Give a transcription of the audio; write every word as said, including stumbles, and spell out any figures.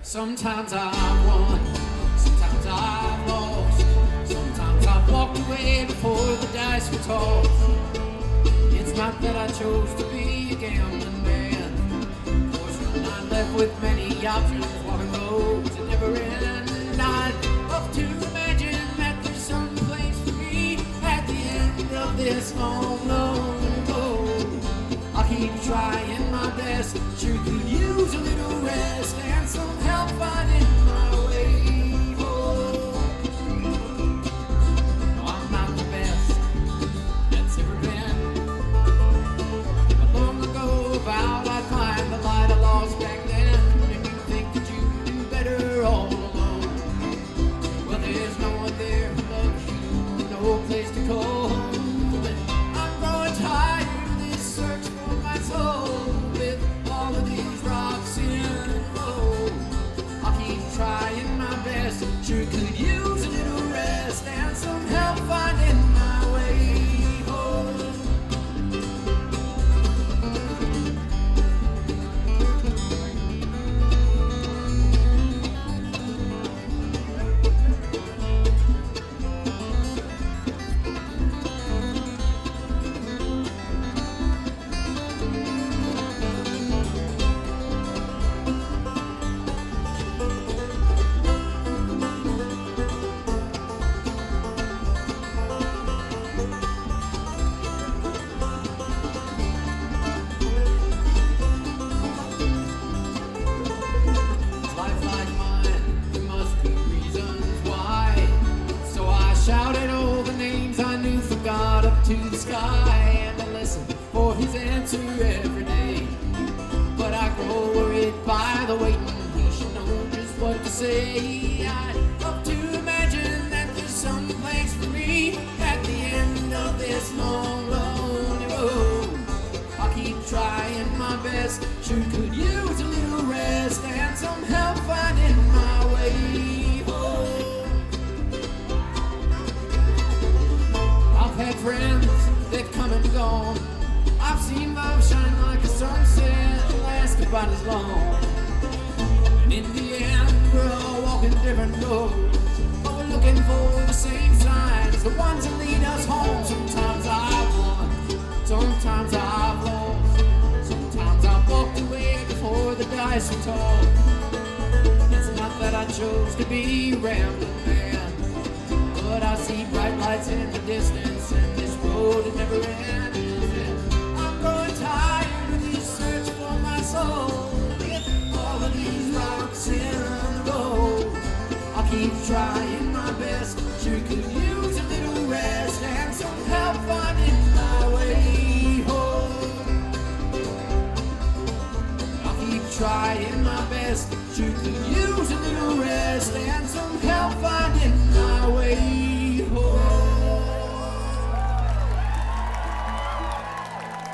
Sometimes I've won, sometimes I've lost, sometimes I've walked away before the dice were tossed. It's not that I chose to be a gambling man. Of course, I'm not left with many options, walking roads that never end. I'd love to imagine that there's some place for me at the end of this long, lonely road. I'll keep trying my best, sure could use a little rest and some help finding my way home. No, I'm not the best that's ever been, but long ago vowed I'd find the light I lost back then. And you think that you can do better all alone? Well, there's no one there who loves you, no place to call home. I'm growing tired of this search for my soul with all of these rocks in a row. I'll keep trying my best, sure could use a little rest and some help finding my way home. Life like mine, there must be reasons why. So I shouted all the names I knew from God up to the sky, and I listened for his answer every day. But I grow worried by the waiting, he should know just what to say. I'd love to imagine that there's some place for me at the end of this long, lonely road. I'll keep trying my best, sure could use a little rest and some help finding my way home. I've had friends, they've come and gone. I've seen love shine like a sunset, last about as long. And in the end, we're all walking different roads, but we're looking for the same signs, the ones that lead us home. Sometimes I've won, sometimes I've lost, sometimes I've walked away before the dice were tossed. It's not that I chose to be a rambling man, but I see bright lights in the distance, and this road it never ends. I'm growing tired of this search for my soul, with all of these rocks in the road. I'll keep trying my best, sure could use a little rest and some help finding my way home. I'll keep trying my best, sure could use a little rest and some help finding